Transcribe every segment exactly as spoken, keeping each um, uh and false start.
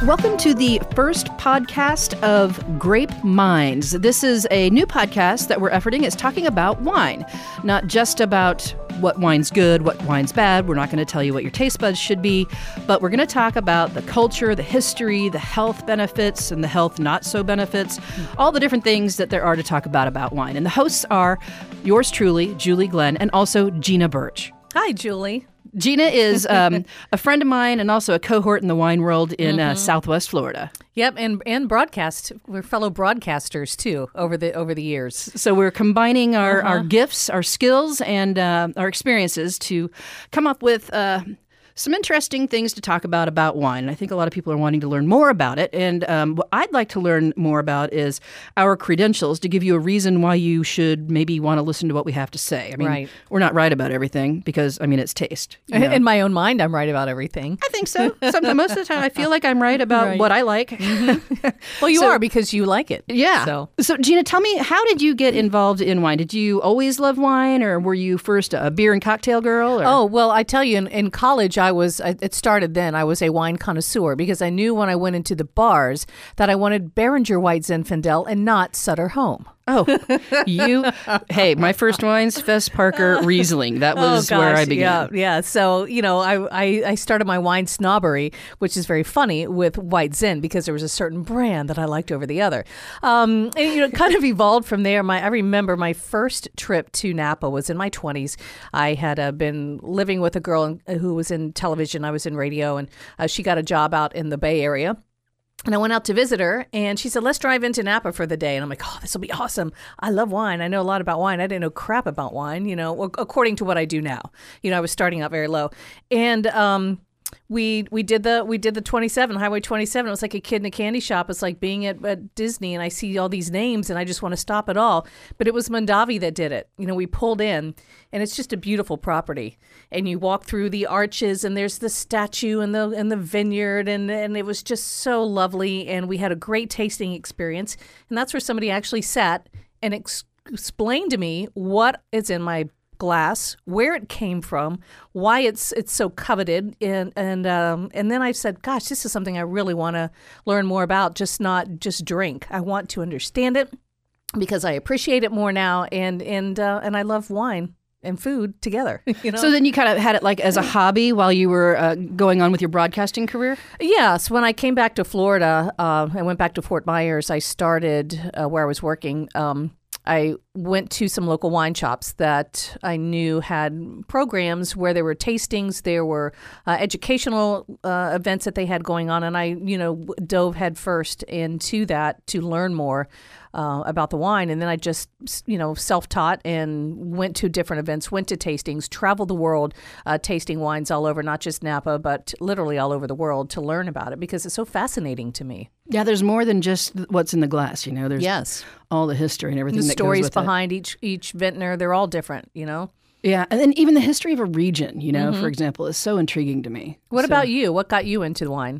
Welcome to the first podcast of Grape Minds. This is a new podcast that we're efforting. It's talking about wine, not just about what wine's good, what wine's bad. We're not going to tell you what your taste buds should be, but we're going to talk about the culture, the history, the health benefits, and the health not so benefits, all the different things that there are to talk about about wine. And the hosts are yours truly, Julie Glenn, and also Gina Birch. Hi, Julie. Gina is um, a friend of mine and also a cohort in the wine world in mm-hmm. uh, Southwest Florida. Yep, and and broadcast. We're fellow broadcasters too over the over the years. So we're combining our, uh-huh. our gifts, our skills, and uh, our experiences to come up with uh, some interesting things to talk about about wine. And I think a lot of people are wanting to learn more about it. And um, what I'd like to learn more about is our credentials to give you a reason why you should maybe want to listen to what we have to say. I mean, right. We're not right about everything because, I mean, it's taste. You know? In my own mind, I'm right about everything. I think so. Sometimes, most of the time, I feel like I'm right about right. what I like. Mm-hmm. Well, you so, are because you like it. Yeah. So. so, Gina, tell me, how did you get involved in wine? Did you always love wine, or were you first a beer and cocktail girl? Or? Oh, well, I tell you, in, in college, I was, I, it started then, I was a wine connoisseur because I knew when I went into the bars that I wanted Beringer White Zinfandel and not Sutter Home. Oh, you, hey, my first wine's Fess Parker Riesling. That was oh, gosh, where I began. Yeah, yeah. So, you know, I, I, I started my wine snobbery, which is very funny, with White Zin because there was a certain brand that I liked over the other. Um, and, you know, it kind of evolved from there. My I remember my first trip to Napa was in my twenties. I had uh, been living with a girl in, who was in television. I was in radio, and uh, she got a job out in the Bay Area. And I went out to visit her, and she said, let's drive into Napa for the day. And I'm like, oh, this will be awesome. I love wine. I know a lot about wine. I didn't know crap about wine, you know, according to what I do now. You know, I was starting out very low. And um, we we did the we did the twenty-seven, Highway twenty-seven. It was like a kid in a candy shop. It's like being at, at Disney, and I see all these names, and I just want to stop it all. But it was Mondavi that did it. You know, we pulled in, and it's just a beautiful property. And you walk through the arches, and there's the statue and the and the vineyard, and, and it was just so lovely. And we had a great tasting experience. And that's where somebody actually sat and ex- explained to me what is in my glass, where it came from, why it's it's so coveted, and and um, and then I said, gosh, this is something I really want to learn more about. Just not just drink. I want to understand it because I appreciate it more now, and and uh, and I love wine and food together. You know? So then you kind of had it like as a hobby while you were uh, going on with your broadcasting career? Yes. When I came back to Florida, uh, I went back to Fort Myers. I started uh, where I was working. Um, I went to some local wine shops that I knew had programs where there were tastings, there were uh, educational uh, events that they had going on, and I, you know, dove headfirst into that to learn more uh, about the wine. And then I just, you know, self-taught and went to different events, went to tastings, traveled the world, uh, tasting wines all over, not just Napa, but literally all over the world to learn about it because it's so fascinating to me. Yeah, there's more than just what's in the glass, you know. There's yes. all the history and everything the that stories goes with behind it. each each vintner, they're all different, you know. Yeah, and then even the history of a region, you know, mm-hmm. for example, is so intriguing to me. What so, about you? What got you into wine?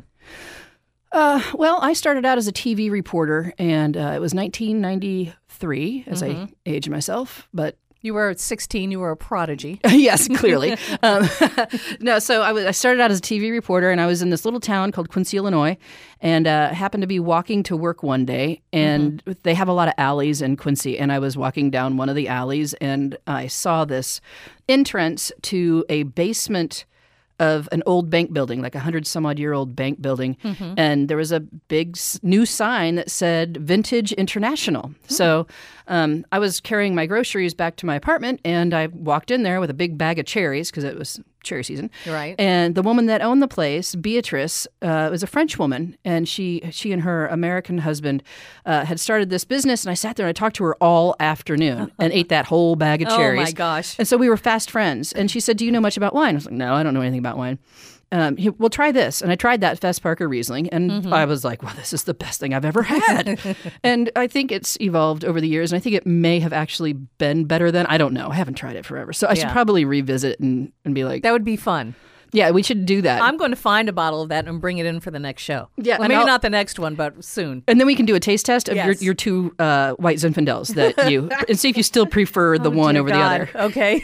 Uh, well, I started out as a T V reporter, and uh, it was nineteen ninety-three, as mm-hmm. I age myself, but you were sixteen. You were a prodigy. Yes, clearly. um, no, so I, was, I started out as a T V reporter, and I was in this little town called Quincy, Illinois, and uh, happened to be walking to work one day, and mm-hmm. they have a lot of alleys in Quincy, and I was walking down one of the alleys, and I saw this entrance to a basement of an old bank building, like a hundred some odd year old bank building. Mm-hmm. And there was a big new sign that said Vintage International. Mm-hmm. So um, I was carrying my groceries back to my apartment, and I walked in there with a big bag of cherries because it was cherry season. Right. And the woman that owned the place, Beatrice, uh, was a French woman, and she she and her American husband uh, had started this business, and I sat there and I talked to her all afternoon and ate that whole bag of cherries. Oh, my gosh. And so we were fast friends. And she said, do you know much about wine? I was like, no, I don't know anything about wine. Um, he, well, try this. And I tried that Fess Parker Riesling, and mm-hmm. I was like, well, this is the best thing I've ever had. And I think it's evolved over the years, and I think it may have actually been better then. I don't know. I haven't tried it forever. So I yeah. should probably revisit and, and be like... That would be fun. Yeah, we should do that. I'm going to find a bottle of that and bring it in for the next show. Yeah, well, and maybe I'll- not the next one, but soon. And then we can do a taste test of Yes. your, your two uh, white Zinfandels that you, and see if you still prefer the Oh, one dear over God. the other. Okay.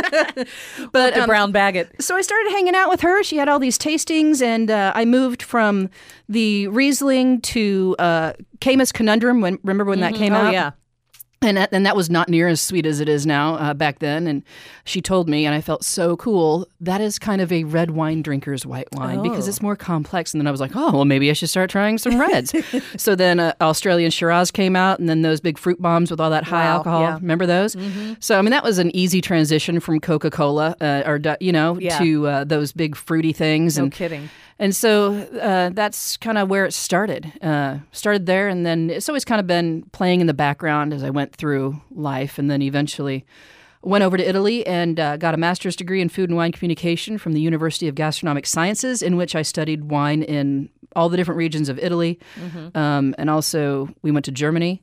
But the um, brown bag it. So I started hanging out with her. She had all these tastings, and uh, I moved from the Riesling to uh, Caymus Conundrum. When, remember when that came Oh, out? yeah. And that, and that was not near as sweet as it is now uh, back then. And she told me, and I felt so cool, that is kind of a red wine drinker's white wine because Oh. it's more complex. And then I was like, oh, well, maybe I should start trying some reds. So then uh, Australian Shiraz came out, and then those big fruit bombs with all that high Wow, alcohol. yeah. Remember those? So, I mean, that was an easy transition from Coca-Cola uh, or, you know, Yeah. to uh, those big fruity things. No and kidding. and so uh, that's kind of where it started. Uh, started there, and then it's always kind of been playing in the background as I went through life, and then eventually went over to Italy and uh, got a master's degree in food and wine communication from the University of Gastronomic Sciences, in which I studied wine in all the different regions of Italy. Um, and also we went to Germany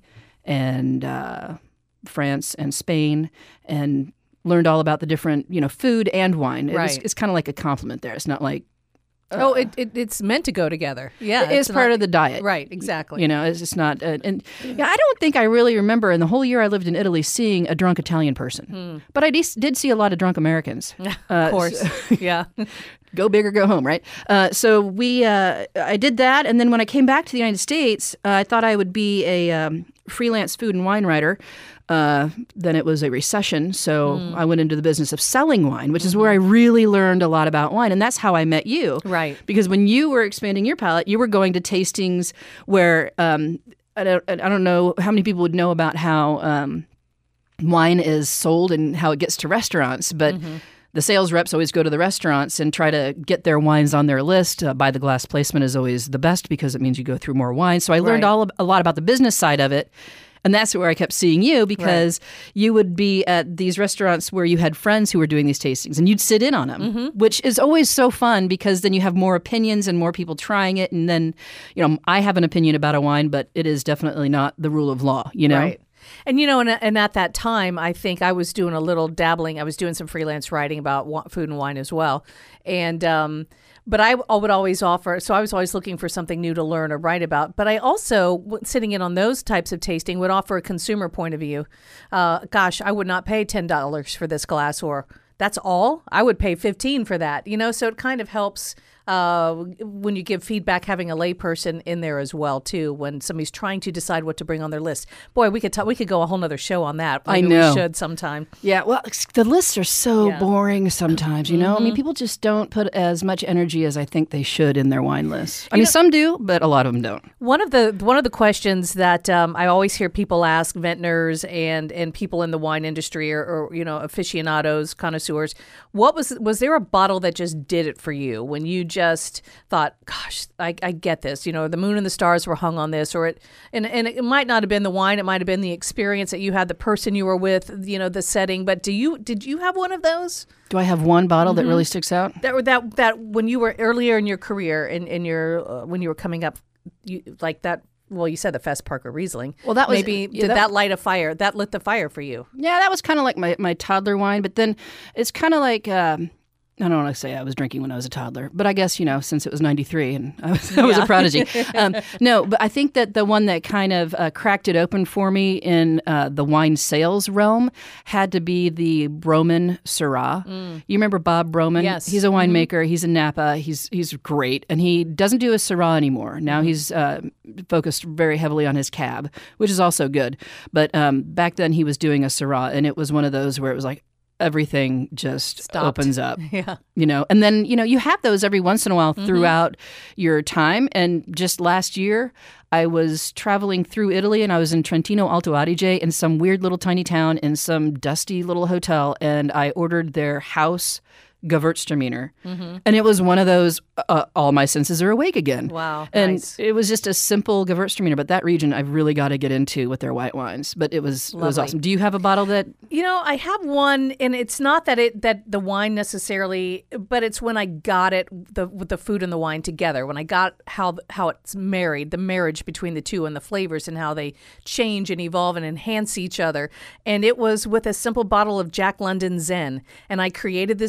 and uh, France and Spain and learned all about the different, you know, food and wine. It was- Right. it's kind of like a compliment there. It's not like, oh, it, it it's meant to go together. Yeah. it's part of the diet. Right, exactly. You know, it's just not. Uh, and yeah, I don't think I really remember in the whole year I lived in Italy seeing a drunk Italian person. But I de- did see a lot of drunk Americans. Uh, of course. yeah. Go big or go home, right? Uh, so we, uh, I did that, and then when I came back to the United States, uh, I thought I would be a um, freelance food and wine writer. Uh, then it was a recession, so I went into the business of selling wine, which is where I really learned a lot about wine, and that's how I met you. Right. Because when you were expanding your palate, you were going to tastings where um, I don't, I don't know how many people would know about how um, wine is sold and how it gets to restaurants, but. The sales reps always go to the restaurants and try to get their wines on their list. Uh, buy the glass placement is always the best because it means you go through more wine. So I learned Right. all ab- a lot about the business side of it. And that's where I kept seeing you because you would be at these restaurants where you had friends who were doing these tastings and you'd sit in on them, which is always so fun because then you have more opinions and more people trying it. And then, you know, I have an opinion about a wine, but it is definitely not the rule of law, you know? Right. And, you know, and, and at that time, I think I was doing a little dabbling. I was doing some freelance writing about wa- food and wine as well. And, um, but I, I would always offer, so I was always looking for something new to learn or write about. But I also, w- sitting in on those types of tasting, would offer a consumer point of view. Uh, gosh, I would not pay ten dollars for this glass, or that's all. I would pay fifteen dollars for that, you know, so it kind of helps. Uh, when you give feedback, having a layperson in there as well too, when somebody's trying to decide what to bring on their list. Boy, we could t- we could go a whole nother show on that. I Maybe know. we should sometime. Yeah, well, ex- the lists are so Yeah. boring sometimes, you know? I mean, people just don't put as much energy as I think they should in their wine lists. I mean, some do, but a lot of them don't. One of the one of the questions that um, I always hear people ask vintners and and people in the wine industry or, or you know aficionados, connoisseurs, what was was there a bottle that just did it for you when you just thought, gosh, I, I get this. You know, the moon and the stars were hung on this, or it, and and it might not have been the wine. It might have been the experience that you had, the person you were with, you know, the setting. But do you did you have one of those? Do I have one bottle that really sticks out? That were that that when you were earlier in your career, in in your uh, when you were coming up, you like that. Well, you said the Fest Parker Riesling. Well, that was- maybe yeah, did that- that, light a fire? That lit the fire for you. Yeah, that was kind of like my, my toddler wine, but then it's kind of like, um, I don't want to say I was drinking when I was a toddler, but I guess, you know, since it was ninety-three and I was, I was a prodigy. Um, no, but I think that the one that kind of uh, cracked it open for me in uh, the wine sales realm had to be the Broman Syrah. You remember Bob Broman? Yes. He's a winemaker. He's in Napa. He's he's great. And he doesn't do a Syrah anymore. Now he's uh, focused very heavily on his cab, which is also good. But um, back then he was doing a Syrah, and it was one of those where it was like, everything just Stopped. opens up. Yeah. You know, and then, you know, you have those every once in a while throughout your time. And just last year, I was traveling through Italy and I was in Trentino Alto Adige in some weird little tiny town in some dusty little hotel. And I ordered their house Gewürztraminer. And it was one of those, uh, all my senses are awake again. Wow, And nice. it was just a simple Gewürztraminer. But that region I've really got to get into with their white wines. But it was, it was Lovely. awesome. Do you have a bottle that You know, I have one, and it's not that it that the wine necessarily, but it's when I got it the with the food and the wine together. When I got how how it's married, the marriage between the two, and the flavors and how they change and evolve and enhance each other. And it was with a simple bottle of Jack London Zen, and I created this meal.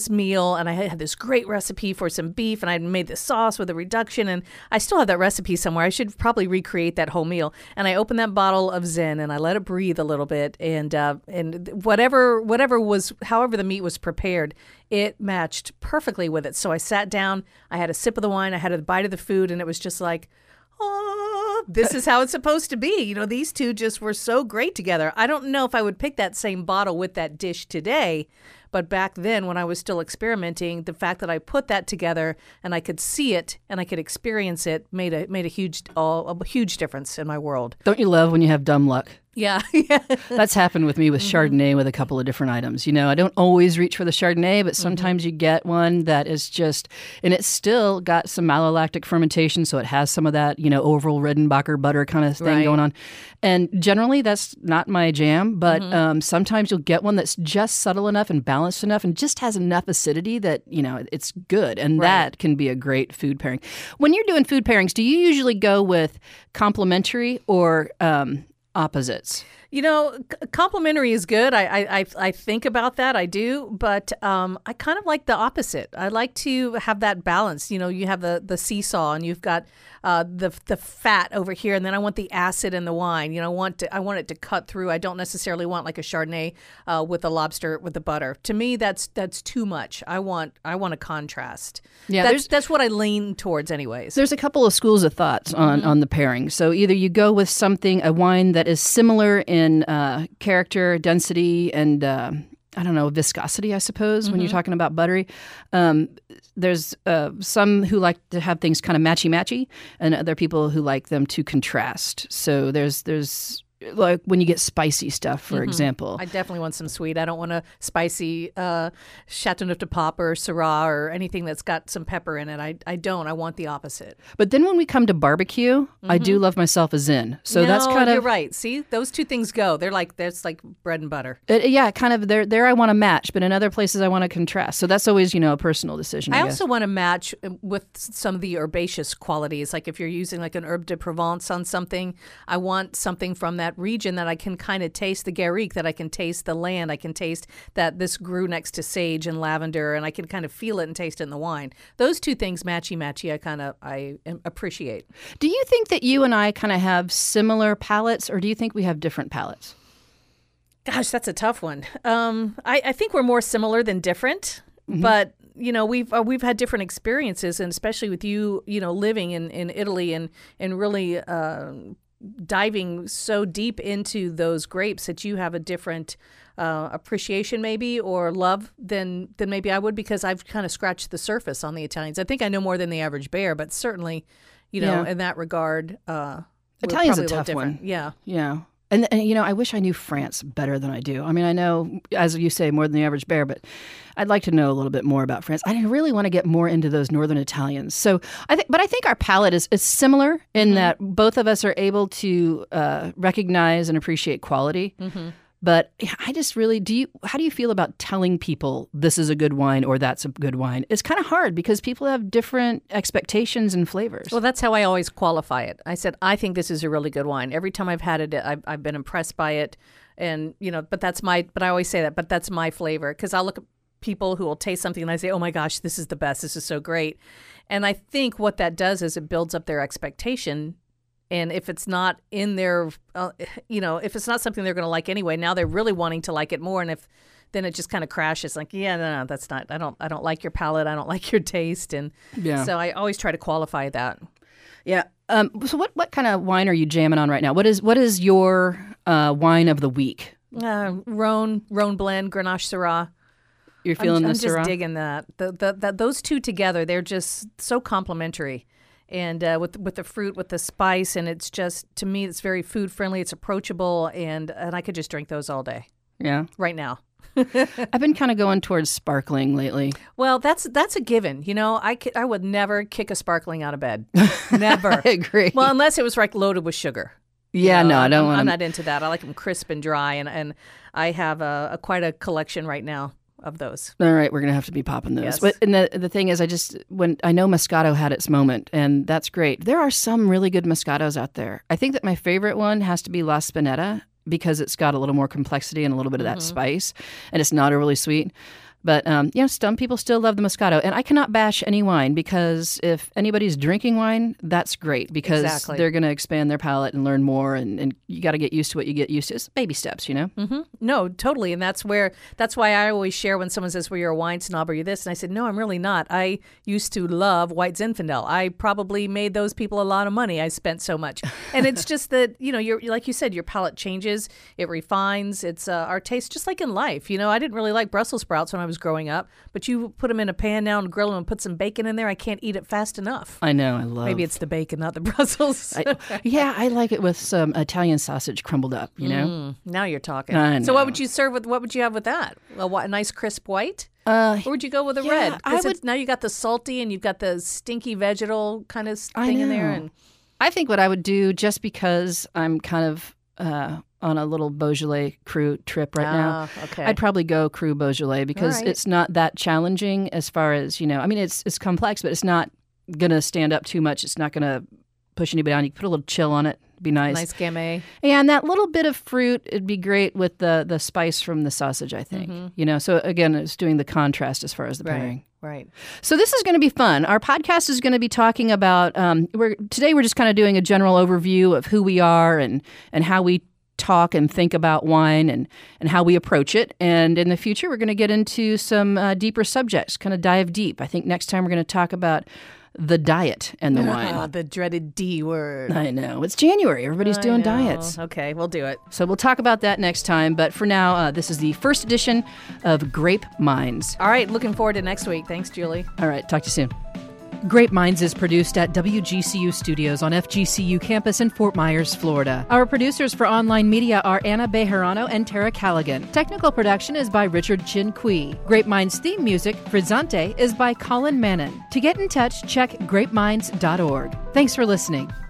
meal, and I had this great recipe for some beef, and I made this sauce with a reduction, and I still have that recipe somewhere. I should probably recreate that whole meal. And I opened that bottle of Zin, and I let it breathe a little bit, and uh, and whatever whatever was, however the meat was prepared, it matched perfectly with it. So I sat down, I had a sip of the wine, I had a bite of the food, and it was just like, oh, this is how it's supposed to be. You know, these two just were so great together. I don't know if I would pick that same bottle with that dish today, but back then when I was still experimenting, the fact that I put that together and I could see it and I could experience it made a made a huge uh, a huge difference in my world. Don't you love when you have dumb luck? Yeah. yeah. That's happened with me with Chardonnay with a couple of different items. You know, I don't always reach for the Chardonnay, but sometimes mm-hmm. you get one that is just, and it's still got some malolactic fermentation, so it has some of that, you know, Orville Redenbacher butter kind of thing right. going on. And generally that's not my jam, but mm-hmm. um, sometimes you'll get one that's just subtle enough and balanced enough and just has enough acidity that, you know, it's good. And right. that can be a great food pairing. When you're doing food pairings, do you usually go with complementary or um, opposites? You know, c- complimentary is good. I, I I I think about that. I do, but um, I kind of like the opposite. I like to have that balance. You know, you have the, the seesaw, and you've got uh, the the fat over here, and then I want the acid in the wine. You know, I want to I want it to cut through. I don't necessarily want like a Chardonnay uh, with the lobster with the butter. To me, that's that's too much. I want I want a contrast. Yeah, that's that's what I lean towards, anyways. There's a couple of schools of thoughts on Mm-hmm. on the pairing. So either you go with something, a wine that is similar in in uh, character, density, and uh, I don't know, viscosity, I suppose, mm-hmm. when you're talking about buttery. Um, there's uh, some who like to have things kind of matchy-matchy, and other people who like them to contrast. So there's there's like when you get spicy stuff, for mm-hmm. example. I definitely want some sweet. I don't want a spicy uh, Chateauneuf de Pape or Syrah or anything that's got some pepper in it. I, I don't. I want the opposite. But then when we come to barbecue, mm-hmm. I do love myself a Zin. So no, that's kind of you're right. See, those two things go. They're like that's like bread and butter. It, yeah, kind of. There, there. I want to match, but in other places I want to contrast. So that's always, you know, a personal decision. I, I guess. also want to match with some of the herbaceous qualities. Like if you're using like an herbe de Provence on something, I want something from that region that I can kind of taste the Garrigue, that I can taste the land, I can taste that this grew next to sage and lavender, and I can kind of feel it and taste it in the wine. Those two things, matchy-matchy, I kind of I appreciate. Do you think that you and I kind of have similar palates, or do you think we have different palates? Gosh, that's a tough one. Um, I, I think we're more similar than different, mm-hmm. but you know, we've uh, we've had different experiences, and especially with you, you know, living in, in Italy and and really. Uh, diving so deep into those grapes that you have a different uh, appreciation maybe or love than than maybe I would, because I've kind of scratched the surface on the Italians. I think I know more than the average bear, but certainly, you know, yeah. in that regard, uh, Italian's a a tough different. one. Yeah. Yeah. And, and, you know, I wish I knew France better than I do. I mean, I know, as you say, more than the average bear, but I'd like to know a little bit more about France. I really want to get more into those northern Italians. So I think, but I think our palate is, is similar in mm-hmm. that both of us are able to uh, recognize and appreciate quality. Mm-hmm. But I just really, do you, how do you feel about telling people this is a good wine or that's a good wine? It's kind of hard because people have different expectations and flavors. Well, that's how I always qualify it. I said, I think this is a really good wine. Every time I've had it, I've, I've been impressed by it. And, you know, but that's my, but I always say that, but that's my flavor. Because I'll look at people who will taste something and I say, oh my gosh, this is the best. This is so great. And I think what that does is it builds up their expectation. And if it's not in their, uh, you know, if it's not something they're going to like anyway, now they're really wanting to like it more. And if then it just kind of crashes, like, yeah, no, no, that's not. I don't, I don't like your palate. I don't like your taste. And yeah. so I always try to qualify that. Yeah. Um, so what, what kind of wine are you jamming on right now? What is what is your uh, wine of the week? Uh, Rhone, Rhone blend, Grenache Syrah. You're feeling I'm, the I'm Syrah? just digging that. The, the, the, those two together, they're just so complementary. And uh, with with the fruit, with the spice, and it's just, to me, it's very food friendly. It's approachable, and and I could just drink those all day. Yeah, right now. I've been kind of going towards sparkling lately. Well, that's that's a given. You know, I could, I would never kick a sparkling out of bed. Never. I agree. Well, unless it was like loaded with sugar. Yeah, you know, no, I don't I'm, want. I'm not into that. I like them crisp and dry, and and I have a, a quite a collection right now of those. All right, we're gonna have to be popping those. Yes. But and the the thing is, I just when I know Moscato had its moment, and that's great. There are some really good Moscatos out there. I think that my favorite one has to be La Spinetta because it's got a little more complexity and a little bit of that mm-hmm. spice, and it's not overly sweet. But, um, you know, some people still love the Moscato. And I cannot bash any wine because if anybody's drinking wine, that's great because Exactly. they're going to expand their palate and learn more. And, and you got to get used to what you get used to. It's baby steps, you know? Mm-hmm. No, totally. And that's where, that's why I always share when someone says, well, you're a wine snob or you're this. And I said, no, I'm really not. I used to love White Zinfandel. I probably made those people a lot of money. I spent so much. And it's just that, you know, you're like you said, your palate changes. It refines. It's uh, our taste, just like in life. You know, I didn't really like Brussels sprouts when I was growing up, but you put them in a pan now and grill them and put some bacon in there. I can't eat it fast enough. I know. I love Maybe it's the bacon, not the Brussels. I, yeah, I like it with some Italian sausage crumbled up, you know? Mm, now you're talking. I So what know. would you serve with, what would you have with that? A, whi- a nice crisp white? Uh, Or would you go with a yeah, red? I 'Cause would- it's- now you got the salty and you've got the stinky vegetal kind of I thing in there. know. And I think what I would do, just because I'm kind of uh, on a little Beaujolais Cru trip right now, Ah, okay. I'd probably go Cru Beaujolais because right. it's not that challenging as far as, you know, I mean, it's it's complex, but it's not going to stand up too much. It's not going to push anybody down. You can put a little chill on it. It'd be nice. Nice gamay. And that little bit of fruit, it'd be great with the, the spice from the sausage, I think. You know, so again, it's doing the contrast as far as the pairing. Right. Right. So this is going to be fun. Our podcast is going to be talking about. Um, we're today we're just kind of doing a general overview of who we are and and how we talk and think about wine and and how we approach it. And in the future, we're going to get into some uh, deeper subjects, kind of dive deep. I think next time we're going to talk about the diet and the Ah, wine. the dreaded D word. I know it's January. Everybody's I doing know. diets. Okay, we'll do it. So we'll talk about that next time. But for now, uh, this is the first edition of Grape Minds. All right, looking forward to next week. Thanks, Julie. All right, talk to you soon. Grape Minds is produced at W G C U Studios on F G C U campus in Fort Myers, Florida. Our producers for online media are Anna Bejarano and Tara Callaghan. Technical production is by Richard Chin Kui. Grape Minds theme music, Frizzante, is by Colin Mannon. To get in touch, check grape minds dot org. Thanks for listening.